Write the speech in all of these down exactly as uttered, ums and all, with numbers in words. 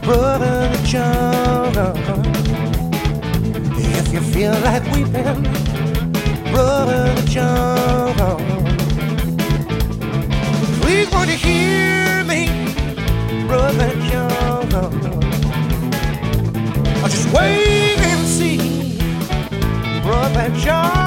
Brother John, if you feel like weeping, Brother John, please won't you hear me, Brother John? I'll just wait and see, Brother John.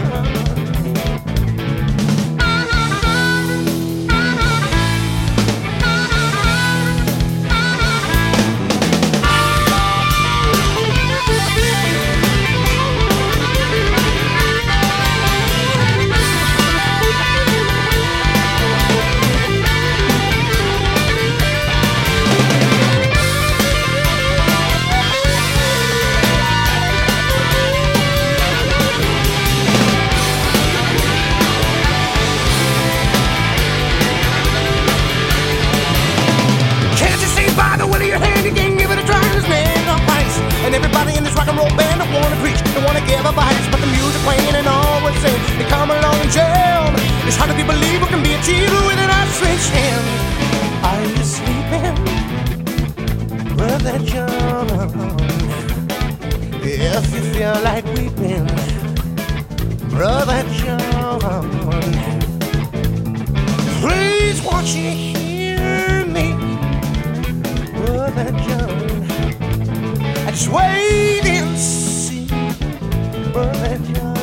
And everybody in this rock and roll band don't wanna preach, don't wanna give advice, but the music playing and all we're saying, they come along and jam. It's hard to believe what can be achieved with an outstretched hand. Are you sleeping, Brother John? If you feel like weeping, Brother John, please won't you hear me, Brother John? I just wait and see, Brother John.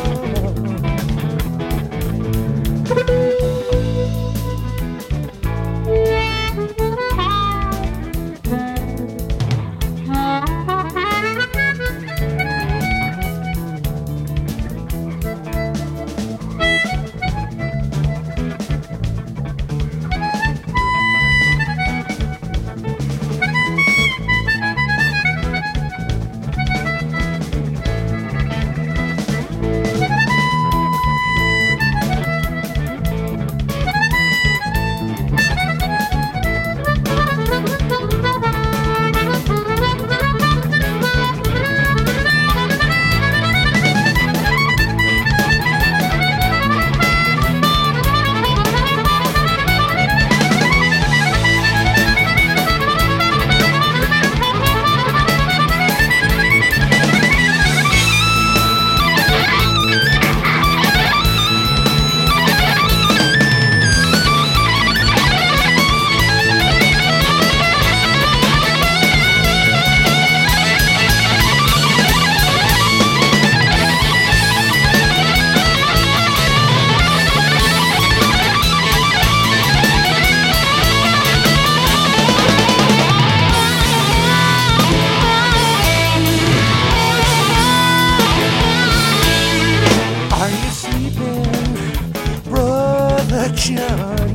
John,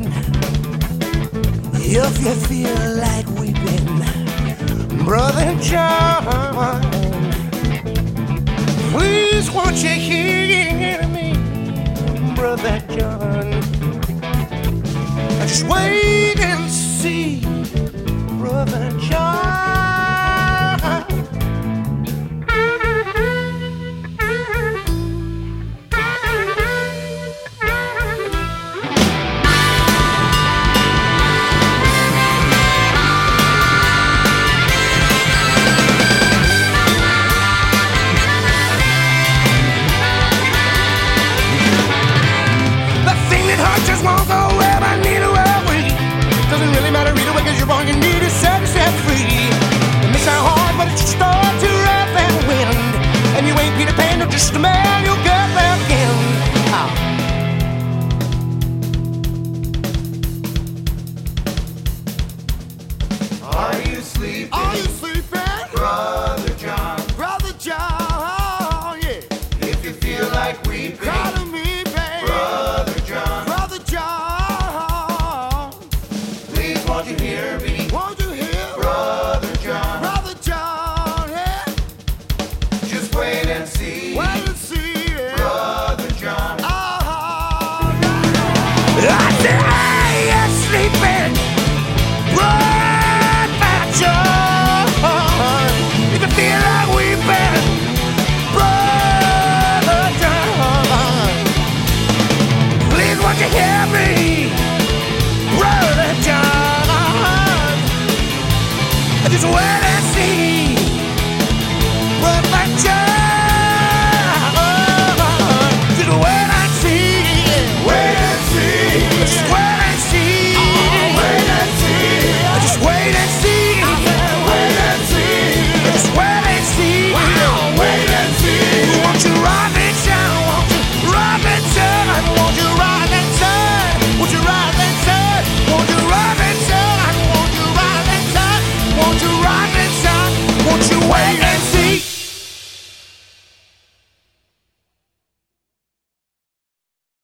if you feel like weeping, Brother John, please won't you hear me, Brother John? I just wait and see, Brother John. Won't go where I need to away. Doesn't really matter either way, cause you're born, you need to set yourself free. It may sound hard, but it's your start to rough and wind. And you ain't Peter Pan, you're just a man, you'll get back in. Oh. Are you sleeping? Are you sleeping? Brother John. Brother John, yeah. If you feel like weeping, cry to me. Won't you hear me? Won't you hear? Brother John. Brother John, yeah. Just wait and see. Wait and see, yeah. Brother John. Oh, yeah. I said I am sleeping, Brother John. Just wait and see. But that just